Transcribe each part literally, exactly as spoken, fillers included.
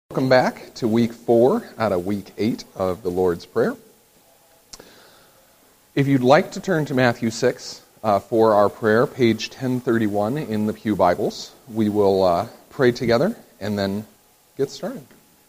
Welcome back to week four out of week eight of the Lord's Prayer. If you'd like to turn to Matthew six uh, for our prayer, page ten thirty-one in the Pew Bibles, we will uh, pray together and then get started.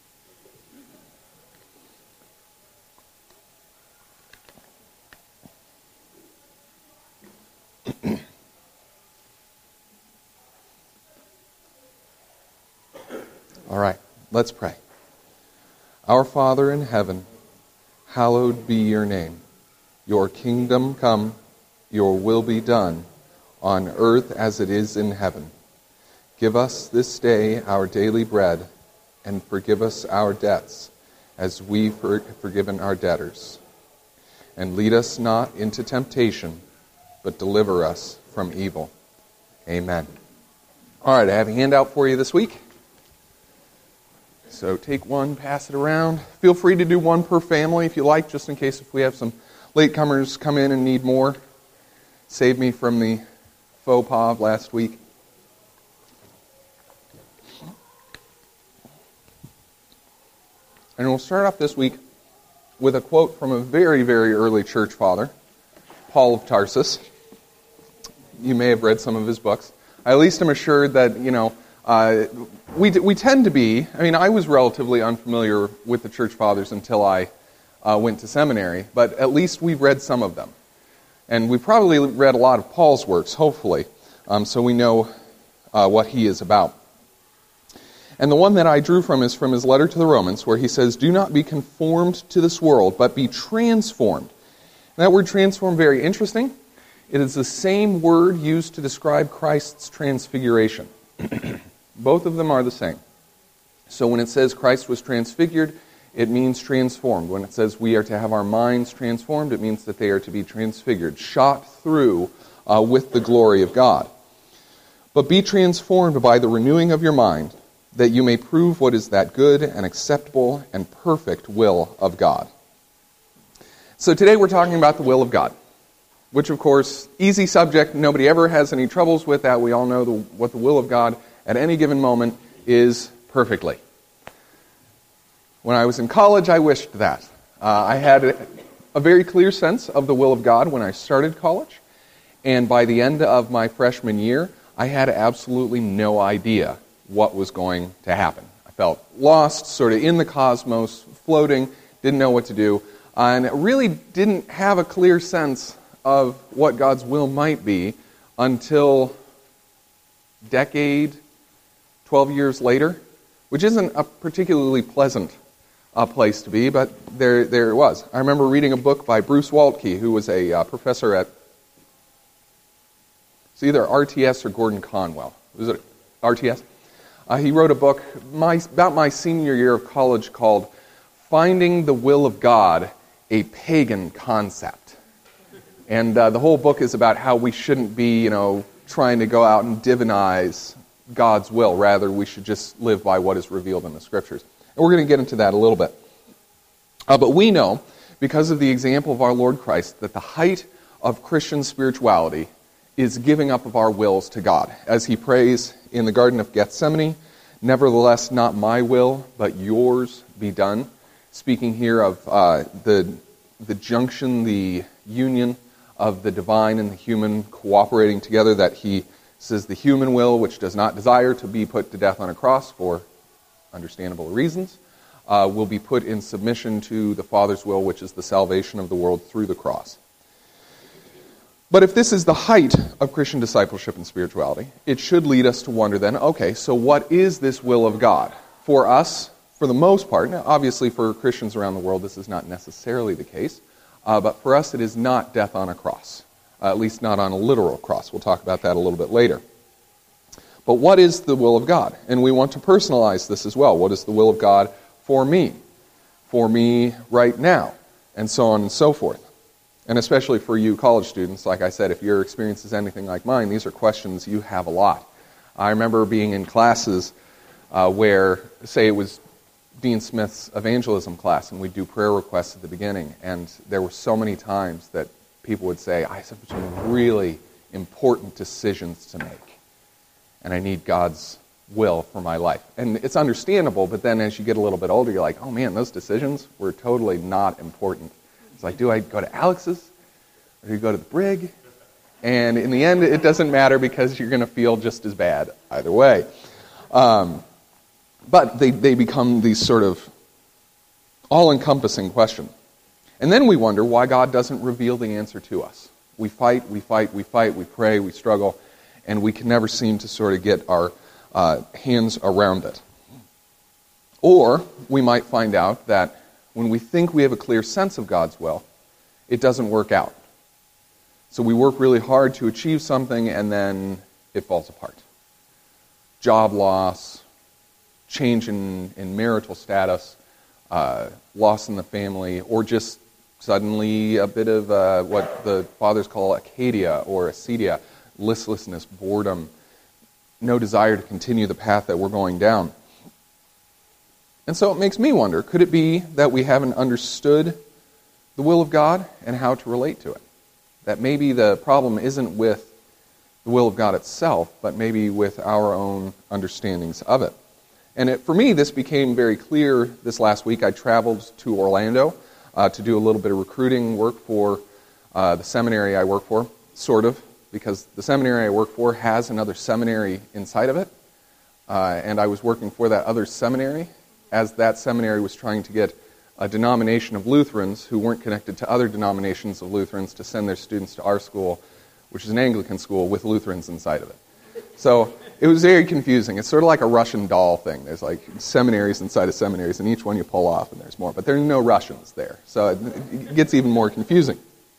All right. Let's pray. Our Father in heaven, hallowed be your name. Your kingdom come, your will be done, on earth as it is in heaven. Give us this day our daily bread, and forgive us our debts, as we have forgiven our debtors. And lead us not into temptation, but deliver us from evil. Amen. All right, I have a handout for you this week. So take one, pass it around. Feel free to do one per family if you like, just in case if we have some latecomers come in and need more. Save me from the faux pas of last week. And we'll start off this week with a quote from a very, very early church father, Paul of Tarsus. You may have read some of his books. I at least am assured that, you know, Uh, we we tend to be, I mean, I was relatively unfamiliar with the church fathers until I uh, went to seminary, but at least we've read some of them. And we've probably read a lot of Paul's works, hopefully, um, so we know uh, what he is about. And the one that I drew from is from his letter to the Romans, where he says, "Do not be conformed to this world, but be transformed." And that word transform, very interesting. It is the same word used to describe Christ's transfiguration. Both of them are the same. So when it says Christ was transfigured, it means transformed. When it says we are to have our minds transformed, it means that they are to be transfigured, shot through uh, with the glory of God. But be transformed by the renewing of your mind, that you may prove what is that good and acceptable and perfect will of God. So today we're talking about the will of God, which of course, easy subject, nobody ever has any troubles with that. We all know the, what the will of God at any given moment is perfectly. When I was in college, I wished that. Uh, I had a, a very clear sense of the will of God when I started college, and by the end of my freshman year, I had absolutely no idea what was going to happen. I felt lost, sort of in the cosmos, floating, didn't know what to do, and really didn't have a clear sense of what God's will might be until decade, twelve years later, which isn't a particularly pleasant uh, place to be, but there there it was. I remember reading a book by Bruce Waltke, who was a uh, professor at, it's either R T S or Gordon Conwell. Was it R T S? Uh, he wrote a book my, about my senior year of college called Finding the Will of God, a Pagan Concept. And uh, the whole book is about how we shouldn't be, you know, trying to go out and divinize God's will. Rather, we should just live by what is revealed in the Scriptures. And we're going to get into that a little bit. Uh, but we know, because of the example of our Lord Christ, that the height of Christian spirituality is giving up of our wills to God. As he prays in the Garden of Gethsemane, "Nevertheless, not my will, but yours be done." Speaking here of uh, the the junction, the union of the divine and the human cooperating together, that he says the human will, which does not desire to be put to death on a cross for understandable reasons, uh, will be put in submission to the Father's will, which is the salvation of the world through the cross. But if this is the height of Christian discipleship and spirituality, it should lead us to wonder then, okay, so what is this will of God? For us, for the most part, now obviously for Christians around the world this is not necessarily the case, uh, but for us it is not death on a cross. Uh, at least not on a literal cross. We'll talk about that a little bit later. But what is the will of God? And we want to personalize this as well. What is the will of God for me? For me right now? And so on and so forth. And especially for you college students, like I said, if your experience is anything like mine, these are questions you have a lot. I remember being in classes uh, where, say it was Dean Smith's evangelism class, and we'd do prayer requests at the beginning, and there were so many times that people would say, I have some really important decisions to make, and I need God's will for my life? And it's understandable, but then as you get a little bit older, you're like, oh man, those decisions were totally not important. It's like, do I go to Alex's or do you go to the Brig? And in the end, it doesn't matter because you're going to feel just as bad either way. Um, but they, they become these sort of all-encompassing questions. And then we wonder why God doesn't reveal the answer to us. We fight, we fight, we fight, we pray, we struggle, and we can never seem to sort of get our uh, hands around it. Or we might find out that when we think we have a clear sense of God's will, it doesn't work out. So we work really hard to achieve something, and then it falls apart. Job loss, change in, in marital status, uh, loss in the family, or just suddenly a bit of uh, what the fathers call acedia or acedia, listlessness, boredom, no desire to continue the path that we're going down. And so it makes me wonder, could it be that we haven't understood the will of God and how to relate to it? That maybe the problem isn't with the will of God itself, but maybe with our own understandings of it. And it, for me, this became very clear this last week. I traveled to Orlando uh, to do a little bit of recruiting work for uh, the seminary I work for, sort of, because the seminary I work for has another seminary inside of it. Uh, and I was working for that other seminary as that seminary was trying to get a denomination of Lutherans who weren't connected to other denominations of Lutherans to send their students to our school, which is an Anglican school with Lutherans inside of it. So it was very confusing. It's sort of like a Russian doll thing. There's like seminaries inside of seminaries, and each one you pull off, and there's more. But there are no Russians there, so it gets even more confusing.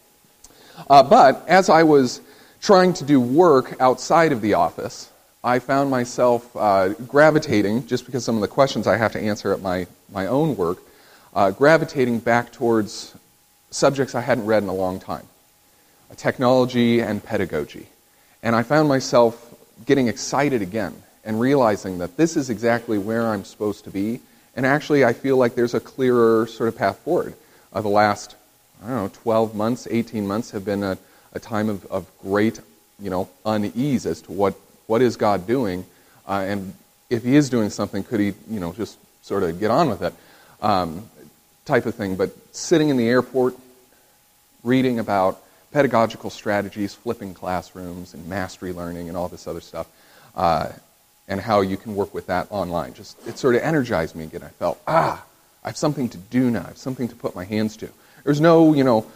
Uh, but as I was trying to do work outside of the office, I found myself uh, gravitating, just because some of the questions I have to answer at my, my own work, Uh, gravitating back towards subjects I hadn't read in a long time, uh, technology and pedagogy. And I found myself getting excited again and realizing that this is exactly where I'm supposed to be. And actually, I feel like there's a clearer sort of path forward. Uh, the last, I don't know, twelve months, eighteen months have been a, a time of, of great, you know, unease as to what, what is God doing. Uh, and if he is doing something, could he, you know, just sort of get on with it? Um, type of thing, but sitting in the airport, reading about pedagogical strategies, flipping classrooms, and mastery learning, and all this other stuff, uh, and how you can work with that online. Just it sort of energized me again. I felt, ah, I have something to do now. I have something to put my hands to. There's no, you know,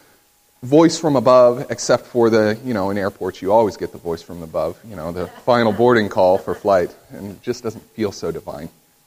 voice from above, except for the, you know, in airports you always get the voice from above, you know, the final boarding call for flight, and it just doesn't feel so divine.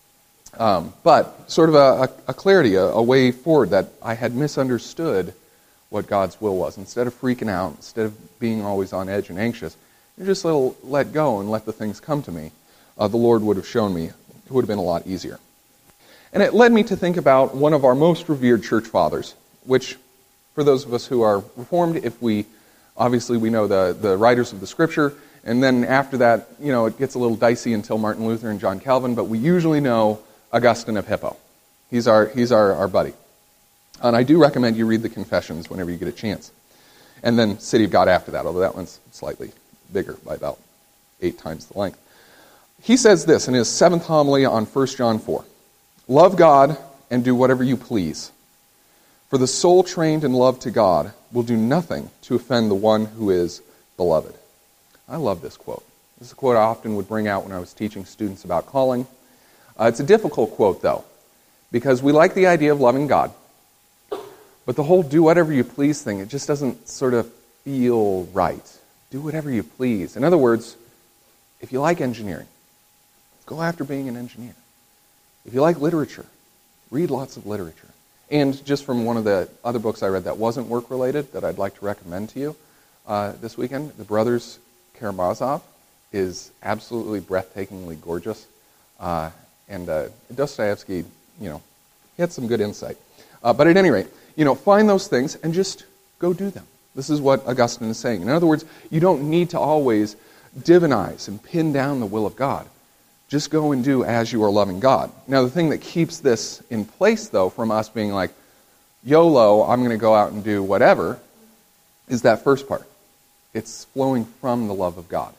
Um, but sort of a, a, a clarity, a, a way forward that I had misunderstood what God's will was. Instead of freaking out, instead of being always on edge and anxious, you just let, let go and let the things come to me. Uh, the Lord would have shown me. It would have been a lot easier. And it led me to think about one of our most revered church fathers, which, for those of us who are Reformed, if we, obviously we know the, the writers of the Scripture, and then after that, you know, it gets a little dicey until Martin Luther and John Calvin, but we usually know Augustine of Hippo. He's our he's our, our buddy. And I do recommend you read the Confessions whenever you get a chance. And then City of God after that, although that one's slightly bigger by about eight times the length. He says this in his seventh homily on First John four. Love God and do whatever you please. For the soul trained in love to God will do nothing to offend the one who is beloved. I love this quote. This is a quote I often would bring out when I was teaching students about calling. Uh, it's a difficult quote, though, because we like the idea of loving God, but the whole do whatever you please thing, it just doesn't sort of feel right. Do whatever you please. In other words, if you like engineering, go after being an engineer. If you like literature, read lots of literature. And just from one of the other books I read that wasn't work-related that I'd like to recommend to you uh, this weekend, The Brothers Karamazov is absolutely breathtakingly gorgeous. Uh, And uh, Dostoevsky, you know, he had some good insight. Uh, but at any rate, you know, find those things and just go do them. This is what Augustine is saying. In other words, you don't need to always divinize and pin down the will of God. Just go and do as you are loving God. Now, the thing that keeps this in place, though, from us being like, YOLO, I'm going to go out and do whatever, is that first part. It's flowing from the love of God.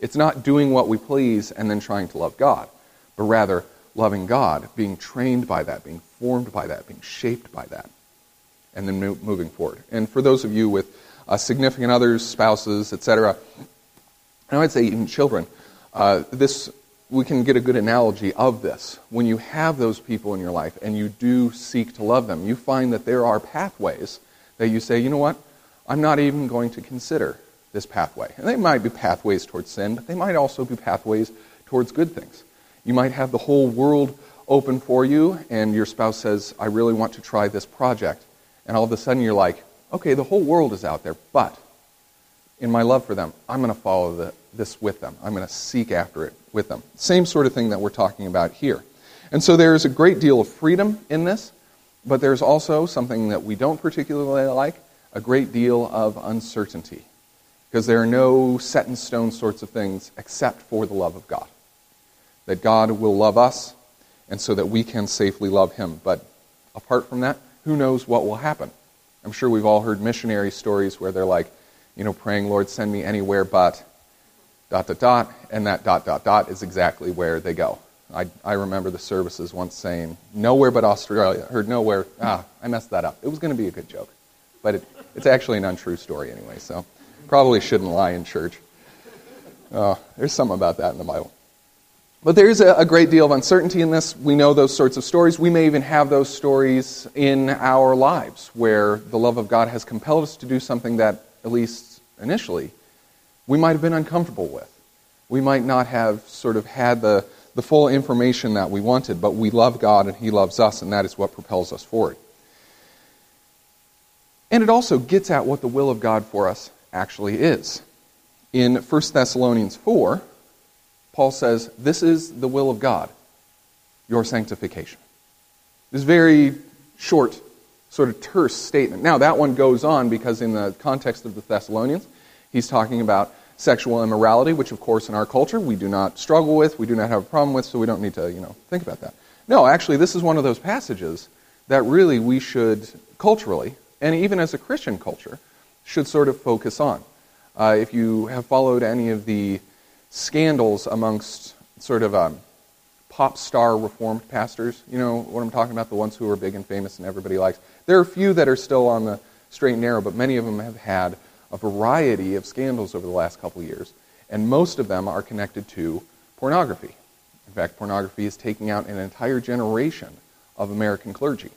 It's not doing what we please and then trying to love God, but rather loving God, being trained by that, being formed by that, being shaped by that, and then mo- moving forward. And for those of you with uh, significant others, spouses, et cetera, and I would say even children, uh, this we can get a good analogy of this. When you have those people in your life and you do seek to love them, you find that there are pathways that you say, you know what, I'm not even going to consider this pathway. And they might be pathways towards sin, but they might also be pathways towards good things. You might have the whole world open for you, and your spouse says, I really want to try this project. And all of a sudden you're like, okay, the whole world is out there, but in my love for them, I'm going to follow the, this with them. I'm going to seek after it with them. Same sort of thing that we're talking about here. And so there's a great deal of freedom in this, but there's also something that we don't particularly like, a great deal of uncertainty. Because there are no set-in-stone sorts of things except for the love of God. That God will love us, and so that we can safely love Him. But apart from that, who knows what will happen? I'm sure we've all heard missionary stories where they're like, you know, praying, Lord, send me anywhere but dot, dot, dot, and that dot, dot, dot is exactly where they go. I, I remember the services once saying, nowhere but Australia. I heard nowhere. Ah, I messed that up. It was going to be a good joke. But it, it's actually an untrue story anyway, so probably shouldn't lie in church. Uh, there's something about that in the Bible. But there is a, a great deal of uncertainty in this. We know those sorts of stories. We may even have those stories in our lives where the love of God has compelled us to do something that, at least initially, we might have been uncomfortable with. We might not have sort of had the, the full information that we wanted, but we love God and He loves us, and that is what propels us forward. And it also gets at what the will of God for us actually is. In First Thessalonians four, Paul says, this is the will of God, your sanctification. This very short, sort of terse statement. Now, that one goes on because in the context of the Thessalonians, he's talking about sexual immorality, which, of course, in our culture, we do not struggle with, we do not have a problem with, so we don't need to, you know, think about that. No, actually, this is one of those passages that really we should, culturally, and even as a Christian culture, should sort of focus on. Uh, if you have followed any of the scandals amongst sort of um, pop star Reformed pastors, you know what I'm talking about, the ones who are big and famous and everybody likes. There are a few that are still on the straight and narrow, but many of them have had a variety of scandals over the last couple of years, and most of them are connected to pornography. In fact, pornography is taking out an entire generation of American clergy.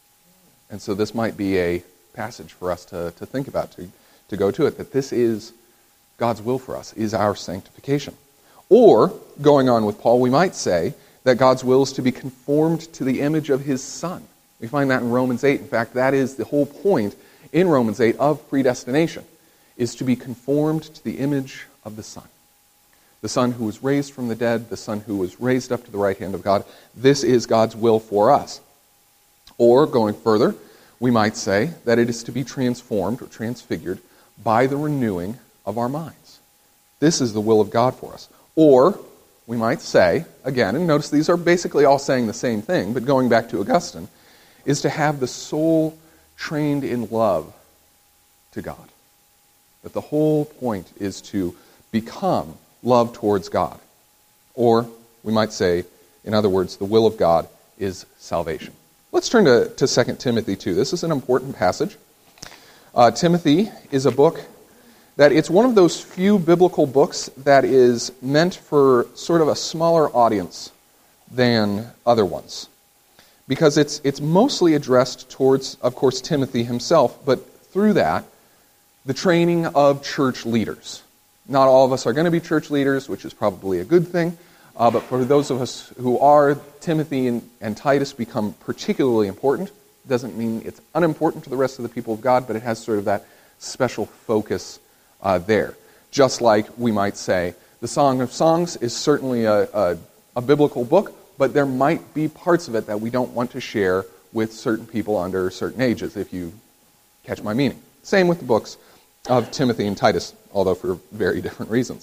And so this might be a passage for us to, to think about, to, to go to it, that this is God's will for us, is our sanctification. Or, going on with Paul, we might say that God's will is to be conformed to the image of His Son. We find that in Romans eight. In fact, that is the whole point in Romans eight of predestination, is to be conformed to the image of the Son. The Son who was raised from the dead, the Son who was raised up to the right hand of God. This is God's will for us. Or, going further, we might say that it is to be transformed or transfigured by the renewing of our minds. This is the will of God for us. Or, we might say, again, and notice these are basically all saying the same thing, but going back to Augustine, is to have the soul trained in love to God. That the whole point is to become love towards God. Or, we might say, in other words, the will of God is salvation. Let's turn to, to Second Timothy two. This is an important passage. Uh, Timothy is a book that it's one of those few biblical books that is meant for sort of a smaller audience than other ones. Because it's it's mostly addressed towards, of course, Timothy himself, but through that, the training of church leaders. Not all of us are going to be church leaders, which is probably a good thing, uh, but for those of us who are, Timothy and, and Titus become particularly important. Doesn't mean it's unimportant to the rest of the people of God, but it has sort of that special focus uh, there. Just like we might say, the Song of Songs is certainly a, a, a biblical book, but there might be parts of it that we don't want to share with certain people under certain ages, if you catch my meaning. Same with the books of Timothy and Titus, although for very different reasons.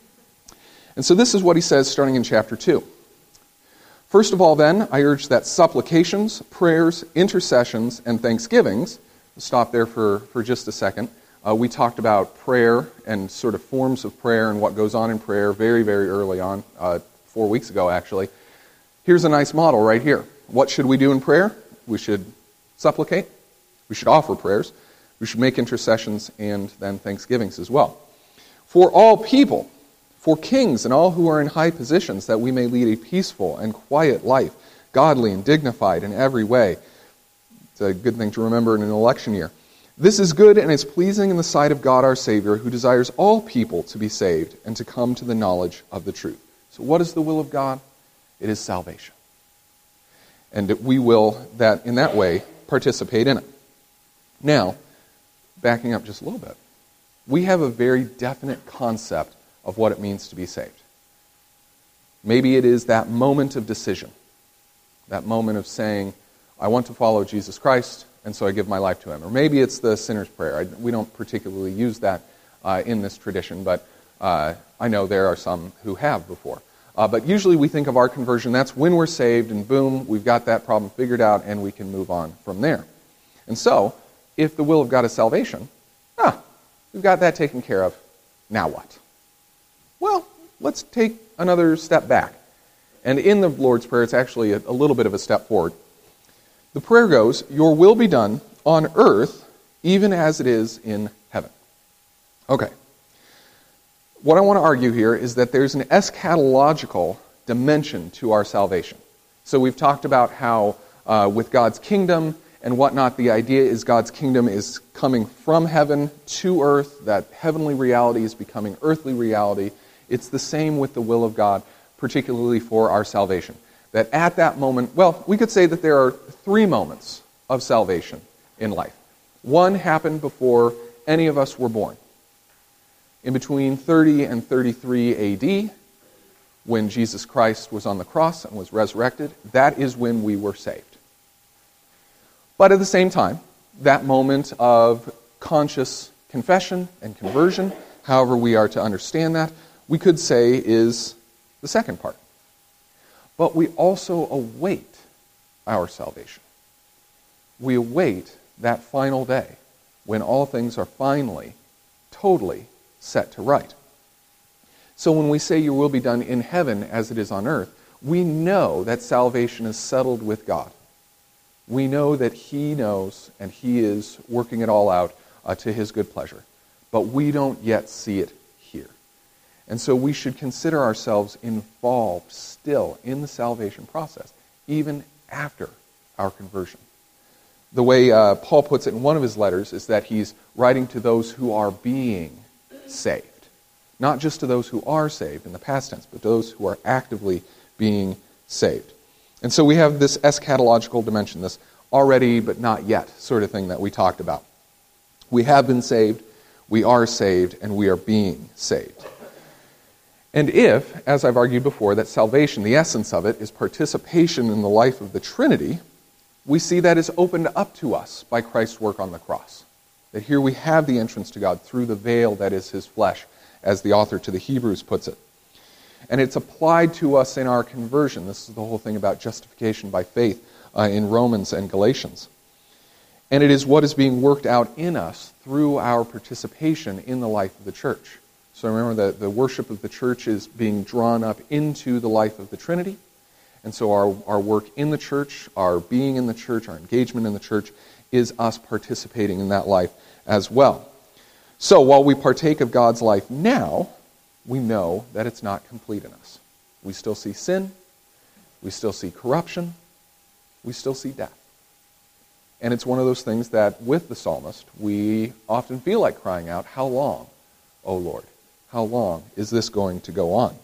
And so this is what he says starting in chapter two. First of all, then, I urge that supplications, prayers, intercessions, and thanksgivings, we'll stop there for, for just a second, uh, we talked about prayer and sort of forms of prayer and what goes on in prayer very, very early on, uh, four weeks ago actually. Here's a nice model right here. What should we do in prayer? We should supplicate. We should offer prayers. We should make intercessions and then thanksgivings as well. For all people, for kings and all who are in high positions, that we may lead a peaceful and quiet life, godly and dignified in every way. It's a good thing to remember in an election year. This is good and is pleasing in the sight of God our Savior, who desires all people to be saved and to come to the knowledge of the truth. So what is the will of God? It is salvation. And we will, that in that way, participate in it. Now, backing up just a little bit, we have a very definite concept of what it means to be saved. Maybe it is that moment of decision, that moment of saying, I want to follow Jesus Christ, and so I give my life to Him. Or maybe it's the sinner's prayer. I, we don't particularly use that uh, in this tradition, but uh, I know there are some who have before. Uh, but usually we think of our conversion, that's when we're saved, and boom, we've got that problem figured out, and we can move on from there. And so, if the will of God is salvation, ah, we've got that taken care of, now what? Well, let's take another step back. And in the Lord's Prayer, it's actually a, a little bit of a step forward. The prayer goes, your will be done on earth, even as it is in heaven. Okay. What I want to argue here is that there's an eschatological dimension to our salvation. So we've talked about how uh, with God's kingdom and whatnot, the idea is God's kingdom is coming from heaven to earth, that heavenly reality is becoming earthly reality. It's the same with the will of God, particularly for our salvation. That at that moment, well, we could say that there are three moments of salvation in life. One happened before any of us were born. In between thirty and thirty-three A D, when Jesus Christ was on the cross and was resurrected, that is when we were saved. But at the same time, that moment of conscious confession and conversion, however we are to understand that, we could say is the second part. But we also await our salvation. We await that final day when all things are finally, totally set to right. So when we say your will be done in heaven as it is on earth, we know that salvation is settled with God. We know that He knows and He is working it all out uh, to His good pleasure. But we don't yet see it here. And so we should consider ourselves involved still in the salvation process, even after our conversion. The way uh, Paul puts it in one of his letters is that he's writing to those who are being saved. Not just to those who are saved in the past tense, but those who are actively being saved. And so we have this eschatological dimension, this already but not yet sort of thing that we talked about. We have been saved, we are saved, and we are being saved. And if, as I've argued before, that salvation, the essence of it, is participation in the life of the Trinity, we see that is opened up to us by Christ's work on the cross. That here we have the entrance to God through the veil that is His flesh, as the author to the Hebrews puts it. And it's applied to us in our conversion. This is the whole thing about justification by faith uh, in Romans and Galatians. And it is what is being worked out in us through our participation in the life of the church. So remember that the worship of the church is being drawn up into the life of the Trinity. And so our, our work in the church, our being in the church, our engagement in the church is us participating in that life as well. So while we partake of God's life now, we know that it's not complete in us. We still see sin, we still see corruption, we still see death. And it's one of those things that with the psalmist, we often feel like crying out, how long, O Lord? How long is this going to go on?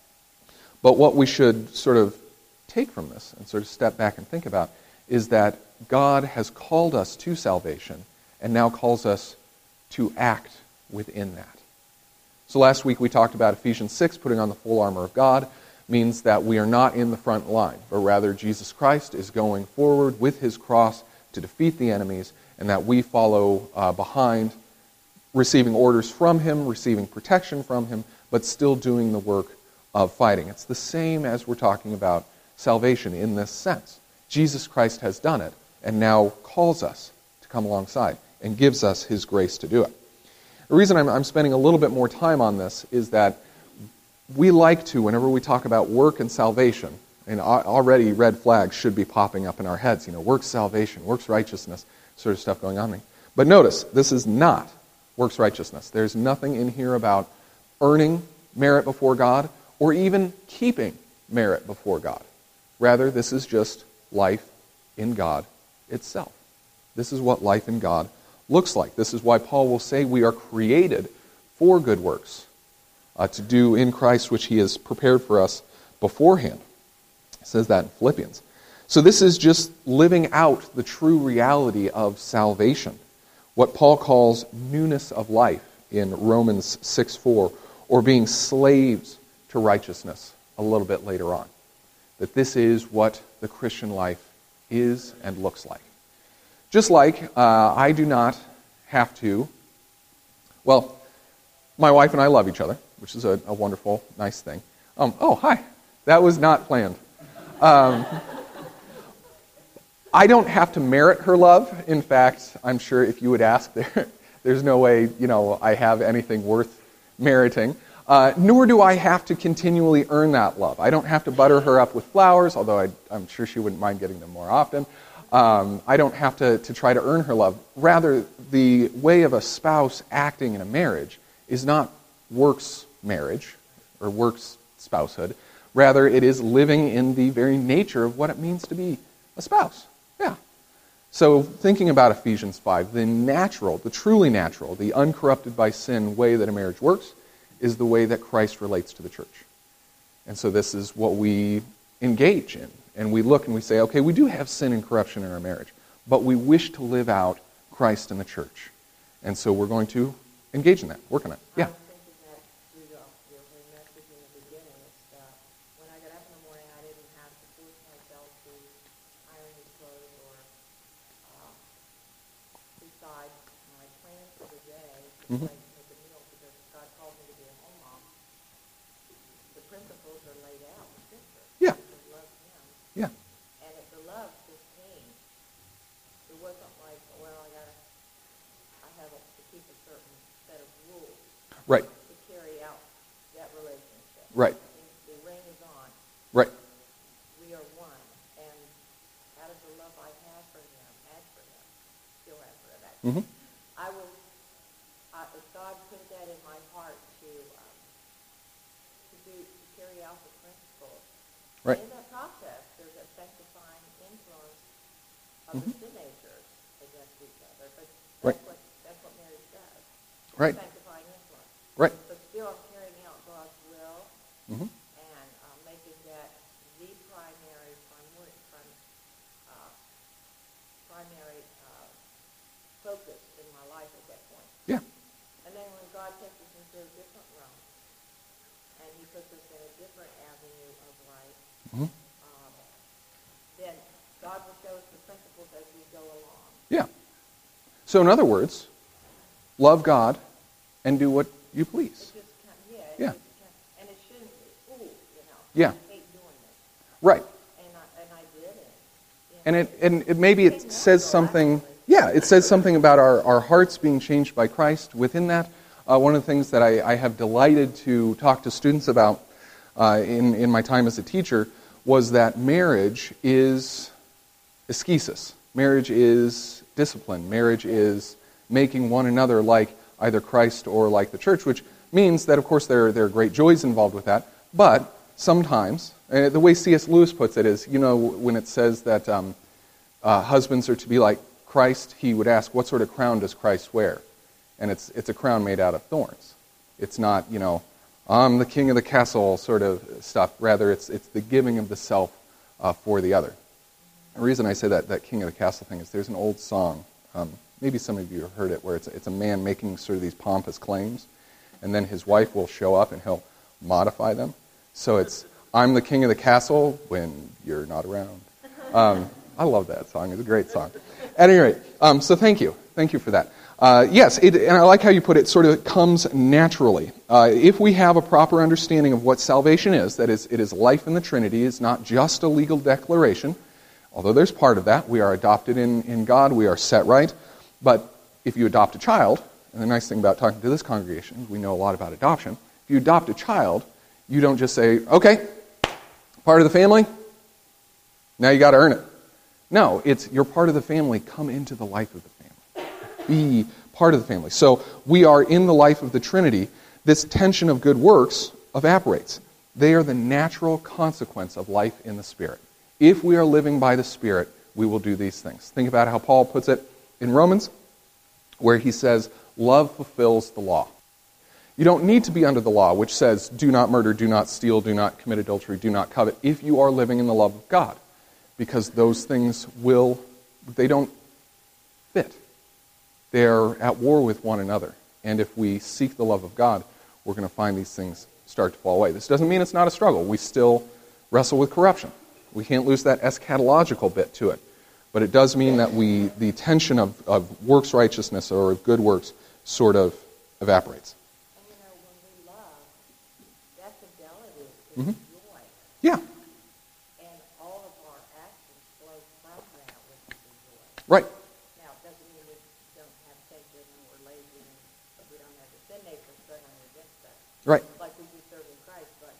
But what we should sort of take from this and sort of step back and think about is that God has called us to salvation and now calls us to act within that. So last week we talked about Ephesians six, putting on the full armor of God, means that we are not in the front line, but rather Jesus Christ is going forward with His cross to defeat the enemies, and that we follow uh, behind, receiving orders from Him, receiving protection from Him, but still doing the work of fighting. It's the same as we're talking about salvation in this sense. Jesus Christ has done it, and now calls us to come alongside and gives us His grace to do it. The reason I'm, I'm spending a little bit more time on this is that we like to, whenever we talk about work and salvation, and already red flags should be popping up in our heads, you know, works salvation, works righteousness, sort of stuff going on me. But notice, this is not works righteousness. There's nothing in here about earning merit before God or even keeping merit before God. Rather, this is just life in God itself. This is what life in God looks like. This is why Paul will say we are created for good works, uh, to do in Christ which he has prepared for us beforehand. He says that in Philippians. So this is just living out the true reality of salvation, what Paul calls newness of life in Romans six four, or being slaves to righteousness a little bit later on. That this is what the Christian life is and looks like. Just like uh, I do not have to, well, my wife and I love each other, which is a, a wonderful, nice thing. Um, oh, hi. That was not planned. Um, I don't have to merit her love. In fact, I'm sure if you would ask, there, there's no way, you know, I have anything worth meriting. Uh, nor do I have to continually earn that love. I don't have to butter her up with flowers, although I, I'm sure she wouldn't mind getting them more often. Um, I don't have to, to try to earn her love. Rather, the way of a spouse acting in a marriage is not works marriage or works spousehood. Rather, it is living in the very nature of what it means to be a spouse. Yeah. So thinking about Ephesians five, the natural, the truly natural, the uncorrupted by sin way that a marriage works is the way that Christ relates to the church. And so this is what we engage in. And we look and we say, okay, we do have sin and corruption in our marriage, but we wish to live out Christ in the church. And so we're going to engage in that, work on it. Yeah. I was thinking that through your, your message in the beginning, it's that when I got up in the morning, I didn't have to force myself to iron his clothes or uh, decide my plans for the day, Mm-hmm. like make a meal, because God called me to be a home mom. The principles are laid out in Scripture. Yeah. To love him. Yeah. And if the love just came, it wasn't like, well, I gotta, I have to keep a certain set of rules. Right. To carry out that relationship. Right. The ring is on. Right. We are one. And out of the love I have for him, had for him, still have for him, actually, Mm-hmm. I will, uh, if God put that in my heart to, um, to do, to carry out the principles. Right. In that process, there's a sanctifying influence of Mm-hmm. the sin natures against each other. But that's, Right. what, that's what marriage does. Right. Sanctifying influence. Right. But still I'm carrying out God's will Mm-hmm. and uh, making that the primary, primary, prim, uh, primary uh, focus in my life at that point. Yeah. And then when God takes us into a different realm and he puts us in a different avenue of life, Mm-hmm. um, then God will show us the principles as we go along. Yeah. So in other words, love God and do what you please. It just kind of, yeah, it Yeah. just kind of, and it shouldn't be, ooh, you know, Yeah. I hate doing this. Right. And I, and I did it. You know, And it and it maybe it says something. Yeah, it says something about our, our hearts being changed by Christ within that. Uh, one of the things that I, I have delighted to talk to students about uh, in, in my time as a teacher was that marriage is ascesis. Marriage is discipline. Marriage is making one another like either Christ or like the church, which means that, of course, there, there are great joys involved with that. But sometimes, uh, the way C S Lewis puts it is, you know, when it says that um, uh, husbands are to be like Christ, he would ask, what sort of crown does Christ wear? And it's it's a crown made out of thorns. It's not, you know, I'm the king of the castle sort of stuff. Rather, it's it's the giving of the self uh, for the other. The reason I say that, that king of the castle thing is there's an old song, um, maybe some of you have heard it, where it's, it's a man making sort of these pompous claims, and then his wife will show up and he'll modify them. So it's, I'm the king of the castle when you're not around. Um, I love that song. It's a great song. At any rate, um, so thank you. Thank you for that. Uh, yes, it, and I like how you put it, sort of comes naturally. Uh, if we have a proper understanding of what salvation is, that is, it is life in the Trinity, it's not just a legal declaration, although there's part of that. We are adopted in, in God, we are set right. But if you adopt a child, And the nice thing about talking to this congregation, we know a lot about adoption. If you adopt a child, you don't just say, okay, part of the family, now you got to earn it. No, it's you're part of the family, come into the life of the family. Be part of the family. So we are in the life of the Trinity. This tension of good works evaporates. They are the natural consequence of life in the Spirit. If we are living by the Spirit, we will do these things. Think about how Paul puts it in Romans, where he says, love fulfills the law. You don't need to be under the law, which says, do not murder, do not steal, do not commit adultery, do not covet, if you are living in the love of God. Because those things will, they don't fit. They are at war with one another. And if we seek the love of God, we're going to find these things start to fall away. This doesn't mean it's not a struggle. We still wrestle with corruption. We can't lose that eschatological bit to it. But it does mean that we, the tension of, of works righteousness or of good works sort of evaporates. And you know, when we love, that fidelity is Mm-hmm. joy. Yeah, And all of our actions flow from that, which is joy. right. Now, it doesn't mean we don't have tension and we're lazy and we don't have the sin nature struggling against us. Right. Like we do serving Christ, but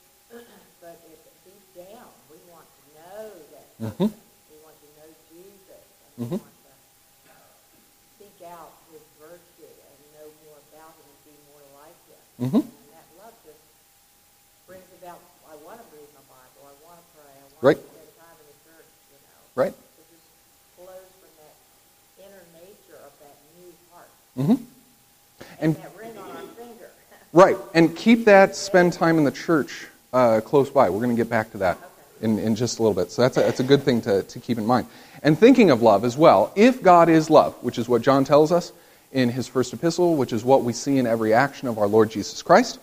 but if deep down we want to know that Mm-hmm. we want to know Jesus and Mhm. we want to seek out His virtue and know more about Him and be more like Him. Mhm. And that love just brings about, I want to read my Bible, I want to pray, I want Right. to spend time in the church, you know. Right. It just flows from that inner nature of that new heart. Mm-hmm. And, And- that ring on our finger. Right, and keep that spend time in the church uh, close by. We're going to get back to that in, in just a little bit. So that's a, that's a good thing to, to keep in mind. And thinking of love as well, if God is love, which is what John tells us in his first epistle, which is what we see in every action of our Lord Jesus Christ,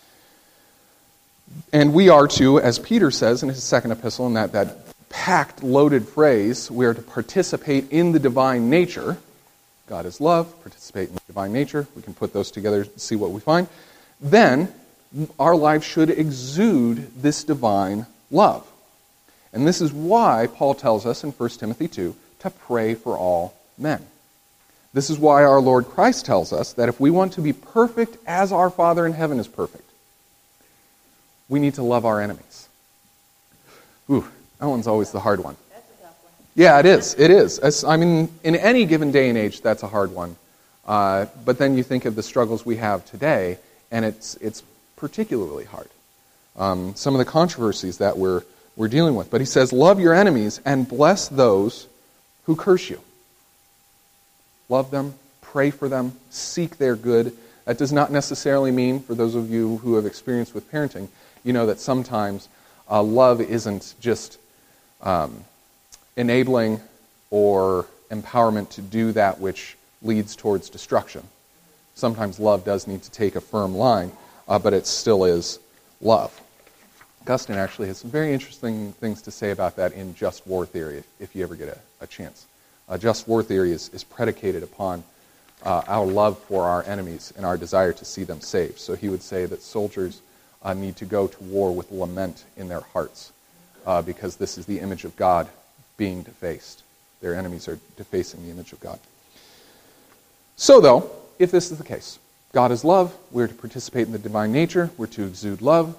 and we are to, as Peter says in his second epistle, in that, that packed, loaded phrase, we are to participate in the divine nature. God is love, participate in the divine nature. We can put those together and see what we find. Then, our lives should exude this divine love. And this is why Paul tells us in First Timothy two to pray for all men. This is why our Lord Christ tells us that if we want to be perfect as our Father in heaven is perfect, we need to love our enemies. Ooh, that one's always the hard one. That's a tough one. Yeah, it is. It is. As, I mean, in any given day and age, that's a hard one. Uh, but then you think of the struggles we have today, and it's it's particularly hard. Um, some of the controversies that we're we're dealing with. But he says, love your enemies and bless those who curse you. Love them, pray for them, seek their good. That does not necessarily mean, for those of you who have experience with parenting, you know that sometimes uh, love isn't just um, enabling or empowerment to do that which leads towards destruction. Sometimes love does need to take a firm line, uh, but it still is love. Augustine actually has some very interesting things to say about that in Just War Theory, if, if you ever get a, a chance. Uh, Just War Theory is, is predicated upon uh, our love for our enemies and our desire to see them saved. So he would say that soldiers uh, need to go to war with lament in their hearts, uh, because this is the image of God being defaced. Their enemies are defacing the image of God. So, though, if this is the case, God is love, we're to participate in the divine nature, we're to exude love.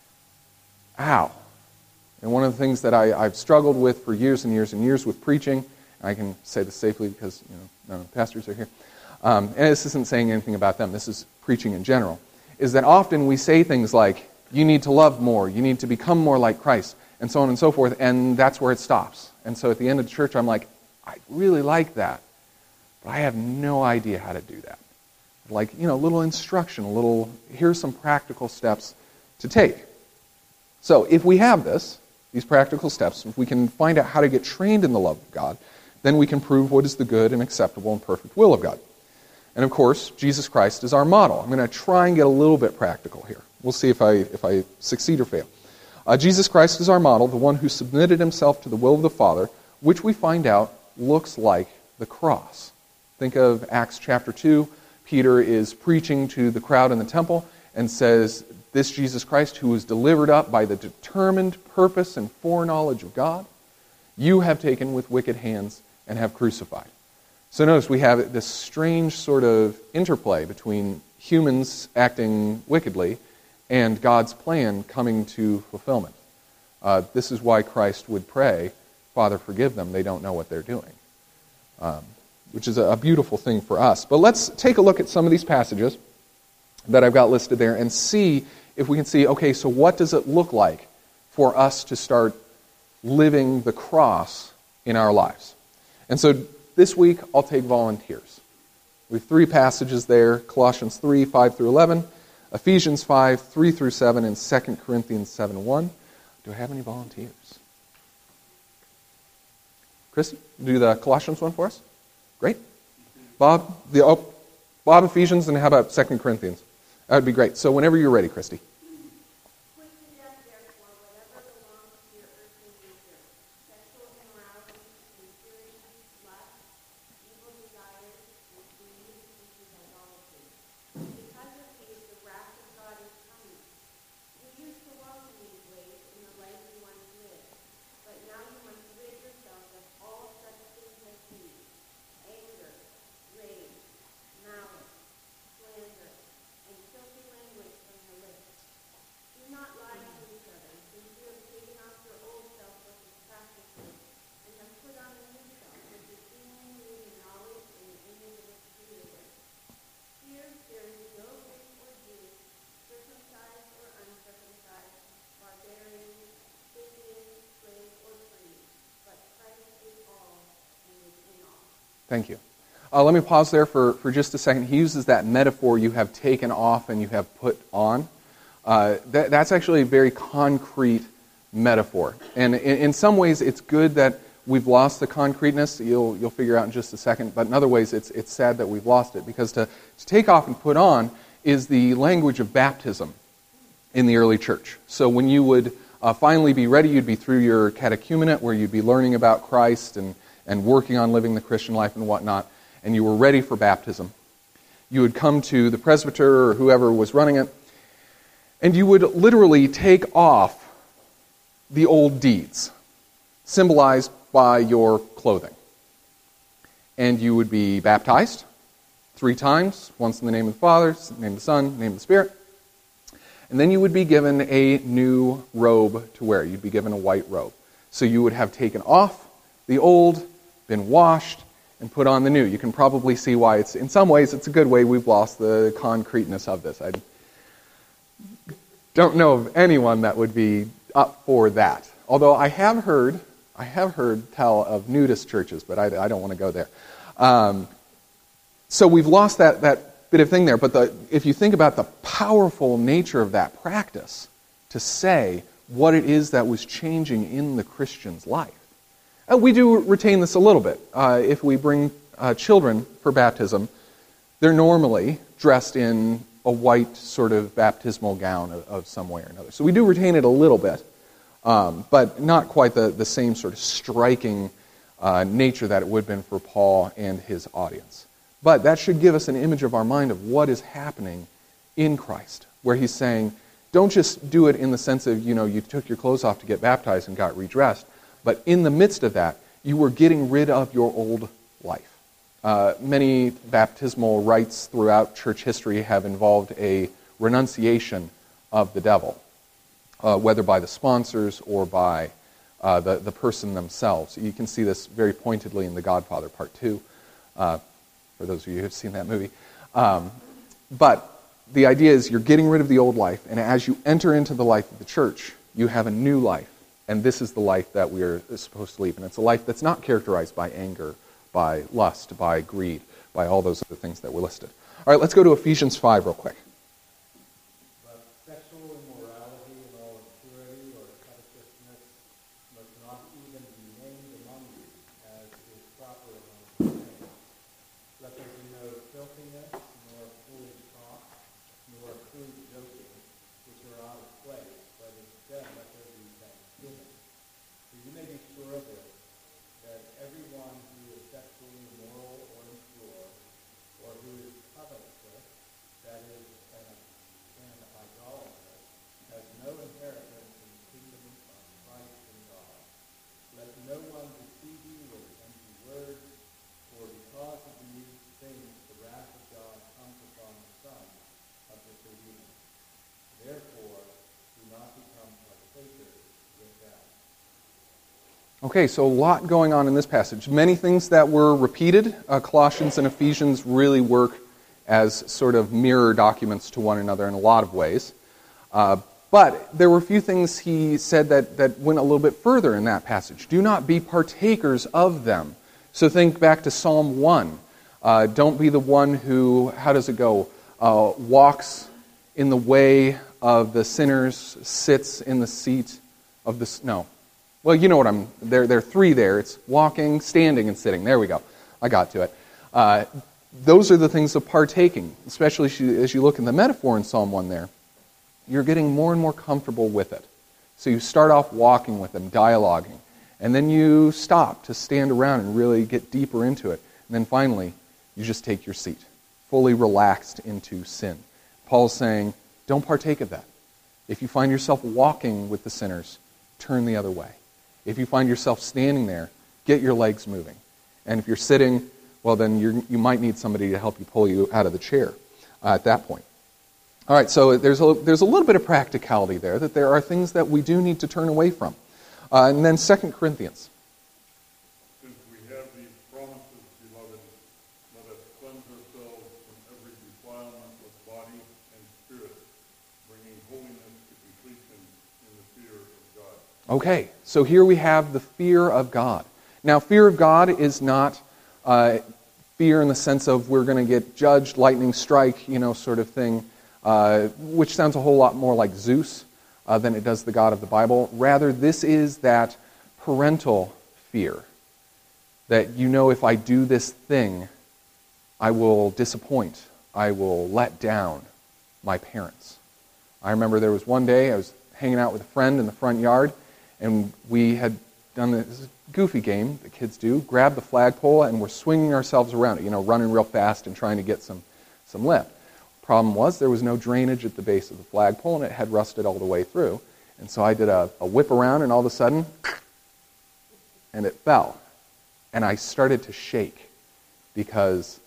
Ow. And one of the things that I, I've struggled with for years and years and years with preaching, and I can say this safely because you know none of the pastors are here, um, and this isn't saying anything about them, this is preaching in general, is that often we say things like, you need to love more, you need to become more like Christ, and so on and so forth, and that's where it stops. And so at the end of the church, I'm like, I really like that, but I have no idea how to do that. Like, you know, a little instruction, a little, here's some practical steps to take. So if we have this, these practical steps, if we can find out how to get trained in the love of God, then we can prove what is the good and acceptable and perfect will of God. And of course, Jesus Christ is our model. I'm going to try and get a little bit practical here. We'll see if I if I succeed or fail. Uh, Jesus Christ is our model, the one who submitted himself to the will of the Father, which we find out looks like the cross. Think of Acts chapter two. Peter is preaching to the crowd in the temple and says, this Jesus Christ, who was delivered up by the determined purpose and foreknowledge of God, you have taken with wicked hands and have crucified. So notice we have this strange sort of interplay between humans acting wickedly and God's plan coming to fulfillment. Uh, this is why Christ would pray, Father, forgive them, they don't know what they're doing. Um, which is a, a beautiful thing for us. But let's take a look at some of these passages that I've got listed there and see if we can see, okay, so what does it look like for us to start living the cross in our lives? And so this week, I'll take volunteers. We have three passages there, Colossians three, five through eleven, Ephesians five, three through seven, and Second Corinthians seven, one. Do I have any volunteers? Christy, do the Colossians one for us? Great. Bob, the oh, Bob, Ephesians, and how about Second Corinthians? That would be great. So whenever you're ready, Christy. Thank you. Uh, let me pause there for, for just a second. He uses that metaphor, you have taken off and you have put on. Uh, that, that's actually a very concrete metaphor. And in, in some ways, it's good that we've lost the concreteness. You'll, you'll figure out in just a second. But in other ways, it's, it's sad that we've lost it. Because to, to take off and put on is the language of baptism in the early church. So when you would uh, finally be ready, you'd be through your catechumenate, where you'd be learning about Christ and and working on living the Christian life and whatnot, and you were ready for baptism. You would come to the presbyter or whoever was running it, and you would literally take off the old deeds, symbolized by your clothing. And you would be baptized three times, once in the name of the Father, in the name of the Son, in the name of the Spirit. And then you would be given a new robe to wear. You'd be given a white robe. So you would have taken off the old, been washed, and put on the new. You can probably see why it's, in some ways, it's a good way we've lost the concreteness of this. I don't know of anyone that would be up for that. Although I have heard, I have heard tell of nudist churches, but I, I don't want to go there. Um, so we've lost that, that bit of thing there. But the, if you think about the powerful nature of that practice, to say what it is that was changing in the Christian's life. Uh, we do retain this a little bit. Uh, if we bring uh, children for baptism, they're normally dressed in a white sort of baptismal gown of, of some way or another. So we do retain it a little bit, um, but not quite the, the same sort of striking uh, nature that it would have been for Paul and his audience. But that should give us an image of our mind of what is happening in Christ, where he's saying, don't just do it in the sense of, you know, you took your clothes off to get baptized and got redressed. But in the midst of that, you were getting rid of your old life. Uh, many baptismal rites throughout church history have involved a renunciation of the devil, uh, whether by the sponsors or by uh, the, the person themselves. You can see this very pointedly in The Godfather Part two, uh, for those of you who have seen that movie. Um, but the idea is you're getting rid of the old life, and as you enter into the life of the church, you have a new life. And this is the life that we are supposed to lead. And it's a life that's not characterized by anger, by lust, by greed, by all those other things that were listed. All right, let's go to Ephesians five real quick. But sexual immorality and all impurity or covetousness must not even be named among you, as is proper among saints. Let there be no filthiness, nor foolish talk, nor crude joking, which are out of place, but instead let there be thanksgiving. For you may be sure of this, that everyone who is sexually immoral or impure, or who is covetous, that is, Okay, so a lot going on in this passage. Many things that were repeated. Uh, Colossians and Ephesians really work as sort of mirror documents to one another in a lot of ways. Uh, but there were a few things he said that, that went a little bit further in that passage. Do not be partakers of them. So think back to Psalm one. Uh, don't be the one who, how does it go, uh, walks in the way of the sinners, sits in the seat of the... No. Well, you know what I'm... There, there are three there. It's walking, standing, and sitting. There we go. I got to it. Uh, those are the things of partaking, especially as you, as you look in the metaphor in Psalm one there. You're getting more and more comfortable with it. So you start off walking with them, dialoguing, and then you stop to stand around and really get deeper into it. And then finally, you just take your seat, fully relaxed into sin. Paul's saying, don't partake of that. If you find yourself walking with the sinners, turn the other way. If you find yourself standing there, get your legs moving. And if you're sitting, well, then you're, you might need somebody to help you pull you out of the chair uh, at that point. All right, so there's a, there's a little bit of practicality there, that there are things that we do need to turn away from. Uh, and then Second Corinthians. Since we have these promises, beloved, let us cleanse ourselves from every defilement of body and spirit, bringing holiness to completion in the fear of God. Okay, so here we have the fear of God. Now, fear of God is not uh, fear in the sense of we're going to get judged, lightning strike, you know, sort of thing, uh, which sounds a whole lot more like Zeus uh, than it does the God of the Bible. Rather, this is that parental fear, that you know if I do this thing, I will disappoint, I will let down my parents. I remember there was one day I was hanging out with a friend in the front yard, and we had done this goofy game that kids do, grabbed the flagpole and we're swinging ourselves around it, you know, running real fast and trying to get some, some lift. Problem was there was no drainage at the base of the flagpole and it had rusted all the way through. And so I did a, a whip around and all of a sudden, and it fell. And I started to shake because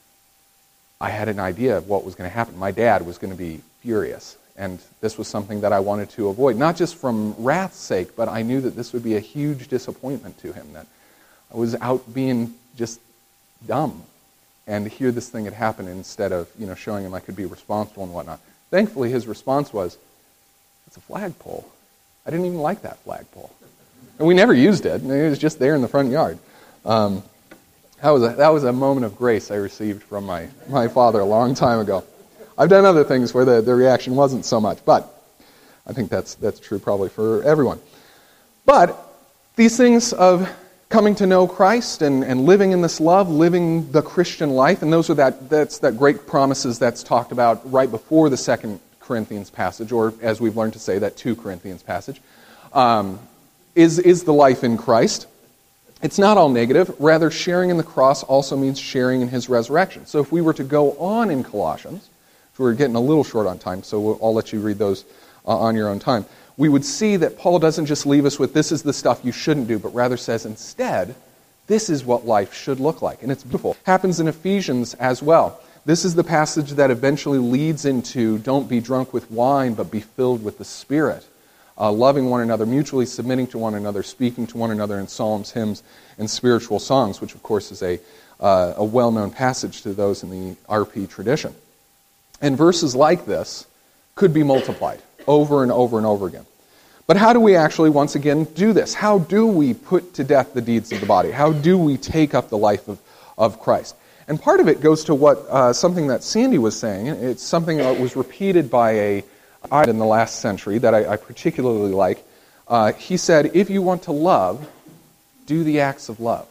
I had an idea of what was going to happen. My dad was going to be furious. And this was something that I wanted to avoid, not just from wrath's sake, but I knew that this would be a huge disappointment to him, that I was out being just dumb. And here this thing had happened instead of, you know, showing him I could be responsible and whatnot. Thankfully, his response was, it's a flagpole. I didn't even like that flagpole. And we never used it. It was just there in the front yard. Um, that was a, that was a moment of grace I received from my, my father a long time ago. I've done other things where the, the reaction wasn't so much, but I think that's that's true probably for everyone. But these things of coming to know Christ and, and living in this love, living the Christian life, and those are that that's that great promises that's talked about right before the Second Corinthians passage, or as we've learned to say, that two Corinthians passage, um, is, is the life in Christ. It's not all negative. Rather, sharing in the cross also means sharing in his resurrection. So if we were to go on in Colossians, we're getting a little short on time, so we'll, I'll let you read those uh, on your own time. We would see that Paul doesn't just leave us with this is the stuff you shouldn't do, but rather says instead, this is what life should look like. And it's beautiful. It happens in Ephesians as well. This is the passage that eventually leads into don't be drunk with wine, but be filled with the Spirit. Uh, loving one another, mutually submitting to one another, speaking to one another in psalms, hymns, and spiritual songs, which of course is a, uh, a well-known passage to those in the R P tradition. And verses like this could be multiplied over and over and over again. But how do we actually, once again, do this? How do we put to death the deeds of the body? How do we take up the life of, of Christ? And part of it goes to what uh, something that Sandy was saying. It's something that was repeated by a in the last century that I, I particularly like. Uh, he said, if you want to love, do the acts of love.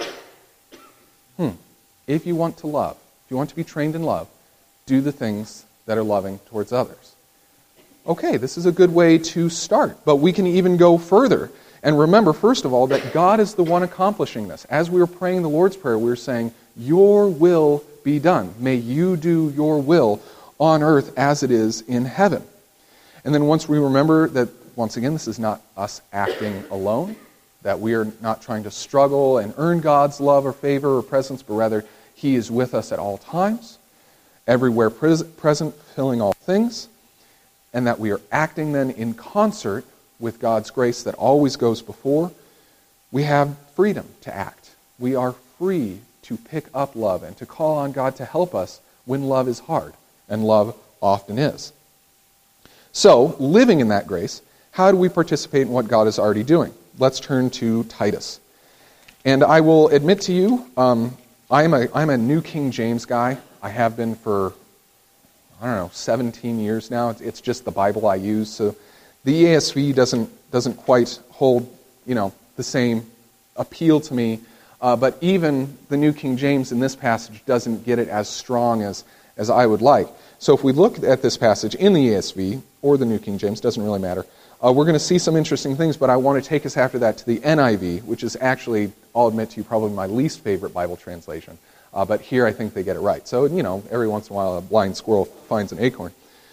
Hmm. If you want to love, if you want to be trained in love, do the things that are loving towards others. Okay, this is a good way to start, but we can even go further. And remember, first of all, that God is the one accomplishing this. As we were praying the Lord's Prayer, we were saying, your will be done. May you do your will on earth as it is in heaven. And then once we remember that, once again, this is not us acting alone, that we are not trying to struggle and earn God's love or favor or presence, but rather He is with us at all times, everywhere pres- present, filling all things, and that we are acting then in concert with God's grace that always goes before. We have freedom to act. We are free to pick up love and to call on God to help us when love is hard, and love often is. So, living in that grace, how do we participate in what God is already doing? Let's turn to Titus. And I will admit to you, um, I'm a I'm a New King James guy. I have been for, I don't know, seventeen years now. It's, it's just the Bible I use. So the E S V doesn't doesn't quite hold, you know, the same appeal to me. Uh, but even the New King James in this passage doesn't get it as strong as, as I would like. So if we look at this passage in the E S V or the New King James, doesn't really matter, uh, we're going to see some interesting things, but I want to take us after that to the N I V, which is actually, I'll admit to you, probably my least favorite Bible translation. Uh, but here I think they get it right. So, you know, every once in a while a blind squirrel finds an acorn.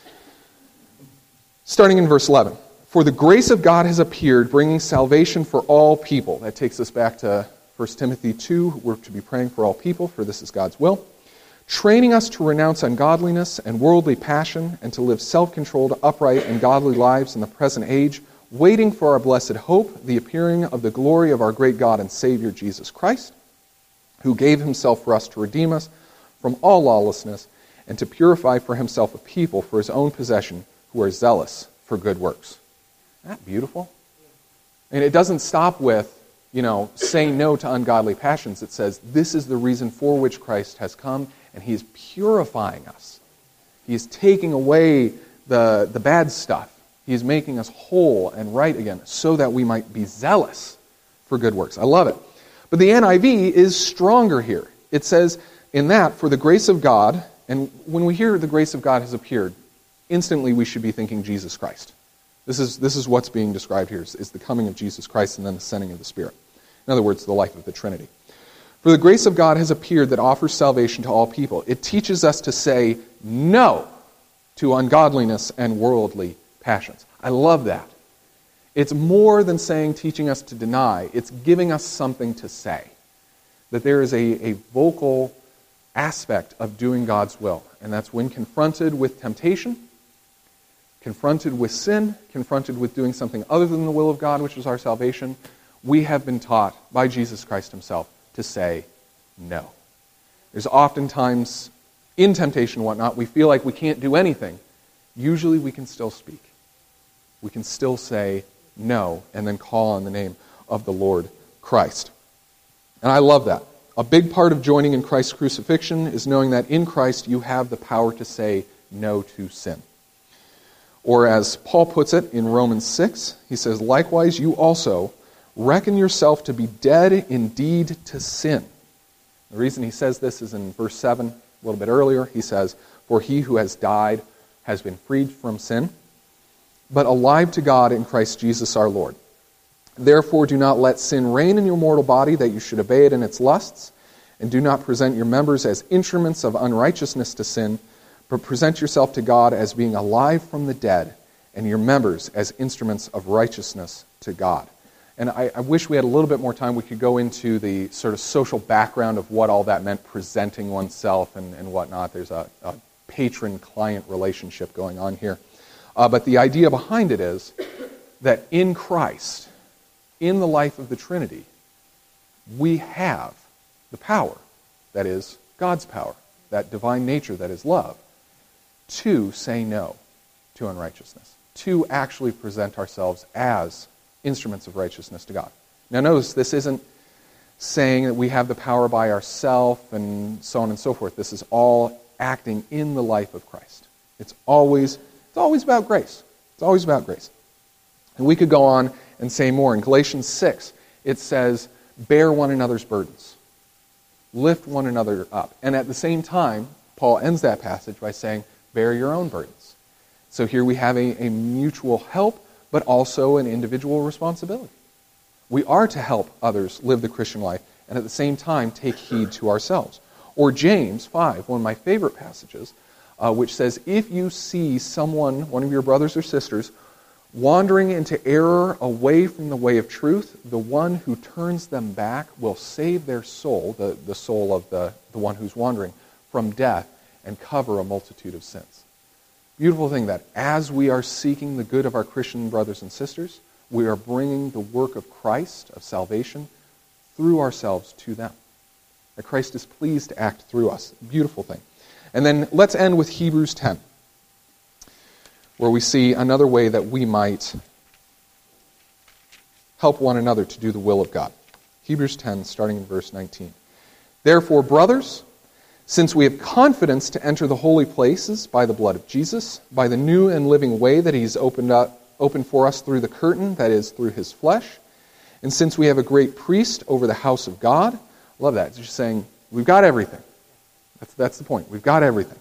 Starting in verse eleven. For the grace of God has appeared, bringing salvation for all people. That takes us back to First Timothy two. We're to be praying for all people, for this is God's will. Training us to renounce ungodliness and worldly passion, and to live self-controlled, upright, and godly lives in the present age, waiting for our blessed hope, the appearing of the glory of our great God and Savior Jesus Christ, who gave himself for us to redeem us from all lawlessness, and to purify for himself a people for his own possession who are zealous for good works. Isn't that beautiful? And it doesn't stop with, you know, saying no to ungodly passions. It says, this is the reason for which Christ has come, and he is purifying us. He is taking away the, the bad stuff. He is making us whole and right again, so that we might be zealous for good works. I love it. But the N I V is stronger here. It says, in that, for the grace of God, and when we hear the grace of God has appeared, instantly we should be thinking Jesus Christ. This is, this is what's being described here, is, is the coming of Jesus Christ and then the sending of the Spirit. In other words, the life of the Trinity. For the grace of God has appeared that offers salvation to all people. It teaches us to say no to ungodliness and worldly passions. I love that. It's more than saying, teaching us to deny. It's giving us something to say. That there is a, a vocal aspect of doing God's will. And that's when confronted with temptation, confronted with sin, confronted with doing something other than the will of God, which is our salvation, we have been taught by Jesus Christ himself to say no. There's oftentimes, in temptation and whatnot, we feel like we can't do anything. Usually we can still speak. We can still say no, and then call on the name of the Lord Christ. And I love that. A big part of joining in Christ's crucifixion is knowing that in Christ you have the power to say no to sin. Or as Paul puts it in Romans six, he says, likewise you also reckon yourself to be dead indeed to sin. The reason he says this is in verse seven, a little bit earlier. He says, for he who has died has been freed from sin, but alive to God in Christ Jesus our Lord. Therefore do not let sin reign in your mortal body, that you should obey it in its lusts, and do not present your members as instruments of unrighteousness to sin, but present yourself to God as being alive from the dead, and your members as instruments of righteousness to God. And I, I wish we had a little bit more time. We could go into the sort of social background of what all that meant, presenting oneself and, and whatnot. There's a, a patron-client relationship going on here. Uh, but the idea behind it is that in Christ, in the life of the Trinity, we have the power, that is, God's power, that divine nature that is love, to say no to unrighteousness, to actually present ourselves as instruments of righteousness to God. Now notice, this isn't saying that we have the power by ourselves and so on and so forth. This is all acting in the life of Christ. It's always, it's always about grace. It's always about grace. And we could go on and say more. In Galatians six, it says, bear one another's burdens. Lift one another up. And at the same time, Paul ends that passage by saying, bear your own burdens. So here we have a, a mutual help, but also an individual responsibility. We are to help others live the Christian life, and at the same time take heed to ourselves. Or James five, one of my favorite passages, uh, which says, if you see someone, one of your brothers or sisters, wandering into error away from the way of truth, the one who turns them back will save their soul, the, the soul of the, the one who's wandering, from death and cover a multitude of sins. Beautiful thing that as we are seeking the good of our Christian brothers and sisters, We are bringing the work of Christ, of salvation, through ourselves to them. That Christ is pleased to act through us. Beautiful thing. And then let's end with Hebrews ten, where we see another way that we might help one another to do the will of God. Hebrews ten, starting in verse nineteen. Therefore, brothers, since we have confidence to enter the holy places by the blood of Jesus, by the new and living way that He's opened up, opened for us through the curtain, that is, through His flesh, and since we have a great priest over the house of God, I love that. It's just saying, we've got everything. That's, that's the point. We've got everything.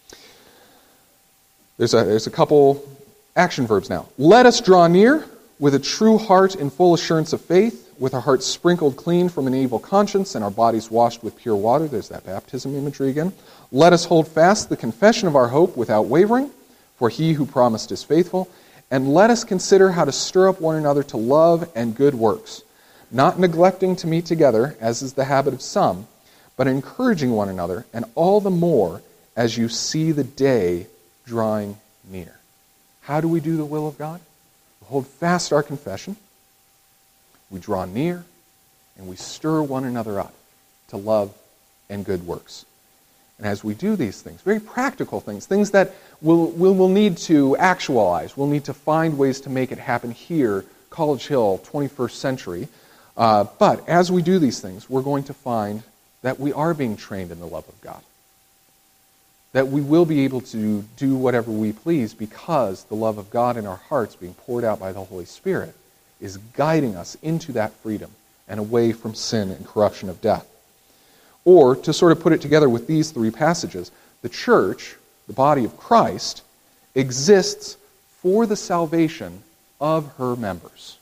There's a, there's a couple action verbs now. Let us draw near with a true heart in full assurance of faith, with our hearts sprinkled clean from an evil conscience and our bodies washed with pure water. There's that baptism imagery again. Let us hold fast the confession of our hope without wavering, for He who promised is faithful. And let us consider how to stir up one another to love and good works, not neglecting to meet together, as is the habit of some, but encouraging one another, and all the more as you see the day drawing near. How do we do the will of God? We hold fast our confession, we draw near, and we stir one another up to love and good works. And as we do these things, very practical things, things that we'll, we'll, we'll need to actualize, we'll need to find ways to make it happen here, College Hill, twenty-first century. Uh, but as we do these things, we're going to find that we are being trained in the love of God. That we will be able to do whatever we please because the love of God in our hearts, being poured out by the Holy Spirit, is guiding us into that freedom and away from sin and corruption of death. Or, to sort of put it together with these three passages, the church, the body of Christ, exists for the salvation of her members.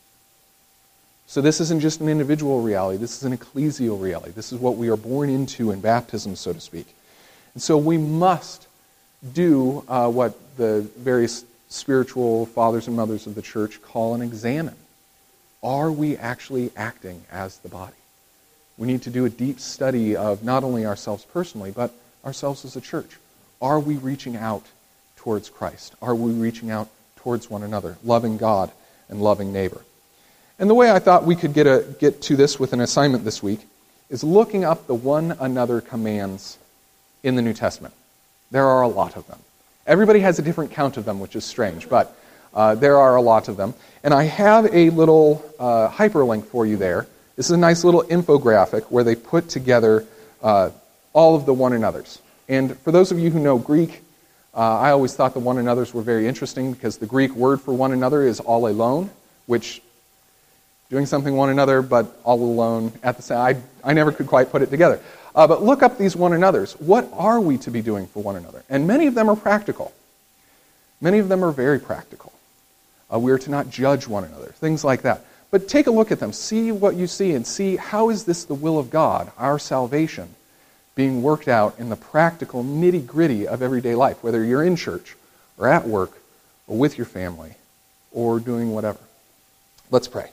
So this isn't just an individual reality, this is an ecclesial reality. This is what we are born into in baptism, so to speak. And so we must do uh, what the various spiritual fathers and mothers of the church call an examine. Are we actually acting as the body? We need to do a deep study of not only ourselves personally, but ourselves as a church. Are we reaching out towards Christ? Are we reaching out towards one another, loving God and loving neighbor? And the way I thought we could get a, get to this with an assignment this week is looking up the one another commands in the New Testament. There are a lot of them. Everybody has a different count of them, which is strange, but uh, there are a lot of them. And I have a little uh, hyperlink for you there. This is a nice little infographic where they put together uh, all of the one another's. And for those of you who know Greek, uh, I always thought the one another's were very interesting because the Greek word for one another is all alone, which doing something one another but all alone at the same I, I never could quite put it together. Uh, but look up these one another's. What are we to be doing for one another? And many of them are practical. Many of them are very practical. Uh, we are to not judge one another, things like that. But take a look at them, see what you see, and see how is this the will of God, our salvation, being worked out in the practical nitty-gritty of everyday life, whether you're in church or at work or with your family or doing whatever. Let's pray.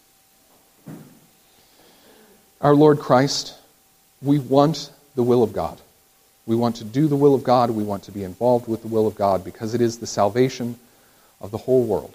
Our Lord Christ, we want the will of God. We want to do the will of God. We want to be involved with the will of God because it is the salvation of the whole world.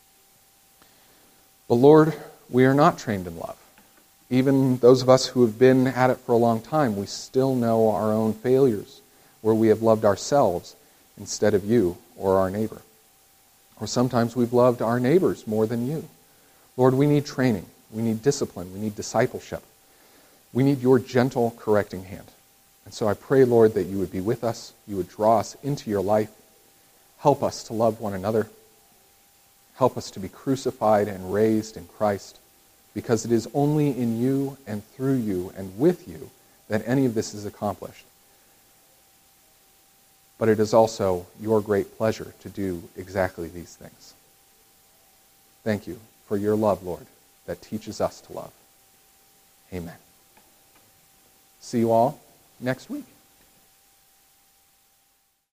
But Lord, we are not trained in love. Even those of us who have been at it for a long time, we still know our own failures, where we have loved ourselves instead of you or our neighbor. Or sometimes we've loved our neighbors more than you. Lord, we need training. We need discipline. We need discipleship. We need your gentle correcting hand. And so I pray, Lord, that you would be with us. You would draw us into your life. Help us to love one another. Help us to be crucified and raised in Christ, because it is only in you and through you and with you that any of this is accomplished. But it is also your great pleasure to do exactly these things. Thank you for your love, Lord, that teaches us to love. Amen. See you all next week.